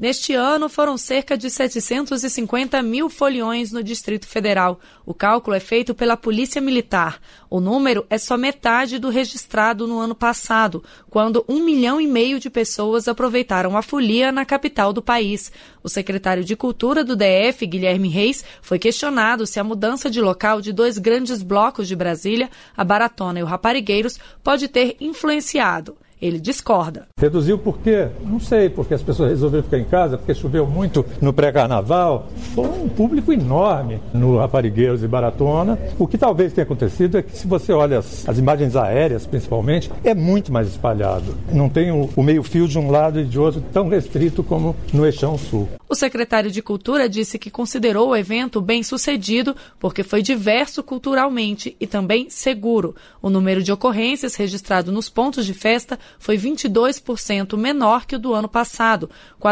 Neste ano, foram cerca de 750 mil foliões no Distrito Federal. O cálculo é feito pela Polícia Militar. O número é só metade do registrado no ano passado, quando 1,5 milhão de pessoas aproveitaram a folia na capital do país. O secretário de Cultura do DF, Guilherme Reis, foi questionado se a mudança de local de 2 grandes blocos de Brasília, a Baratona e o Raparigueiros, pode ter influenciado. Ele discorda. Reduziu por quê? Não sei, porque as pessoas resolveram ficar em casa, porque choveu muito no pré-carnaval. Foi um público enorme no Raparigueiros e Baratona. O que talvez tenha acontecido é que, se você olha as imagens aéreas, principalmente, é muito mais espalhado. Não tem o meio-fio de um lado e de outro tão restrito como no Eixão Sul. O secretário de Cultura disse que considerou o evento bem-sucedido porque foi diverso culturalmente e também seguro. O número de ocorrências registrado nos pontos de festa foi 22% menor que o do ano passado,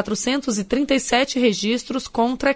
437 registros contra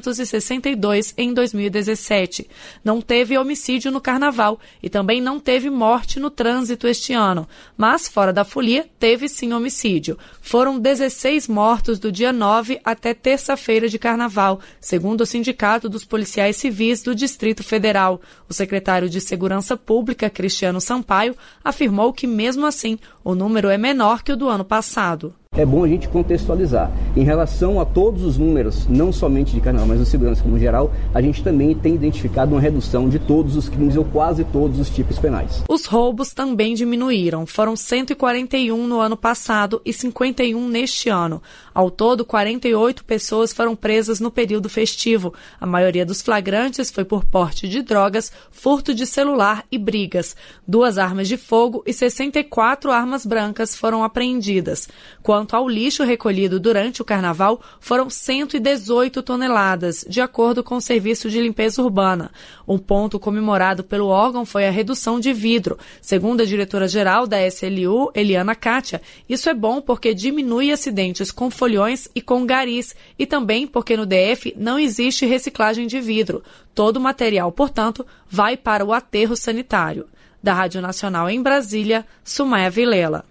562 em 2017. Não teve homicídio no Carnaval e também não teve morte no trânsito este ano, mas fora da folia teve sim homicídio. Foram 16 mortos do dia 9 até terça-feira de Carnaval, segundo o Sindicato dos Policiais Civis do Distrito Federal. O secretário de Segurança Pública, Cristiano Sampaio, afirmou que, mesmo assim, o número é menor que o do ano passado. É bom a gente contextualizar. Em relação a todos os números, não somente de Carnaval, mas de segurança como geral, a gente também tem identificado uma redução de todos os crimes ou quase todos os tipos penais. Os roubos também diminuíram. Foram 141 no ano passado e 51 neste ano. Ao todo, 48 pessoas foram presas no período festivo. A maioria dos flagrantes foi por porte de drogas, furto de celular e brigas. 2 armas de fogo e 64 armas brancas foram apreendidas. Quanto ao lixo recolhido durante o Carnaval, foram 118 toneladas, de acordo com o Serviço de Limpeza Urbana. Um ponto comemorado pelo órgão foi a redução de vidro. Segundo a diretora-geral da SLU, Eliana Kátia, isso é bom porque diminui acidentes com foliões e com garis, e também porque no DF não existe reciclagem de vidro. Todo o material, portanto, vai para o aterro sanitário. Da Rádio Nacional em Brasília, Sumaia Vilela.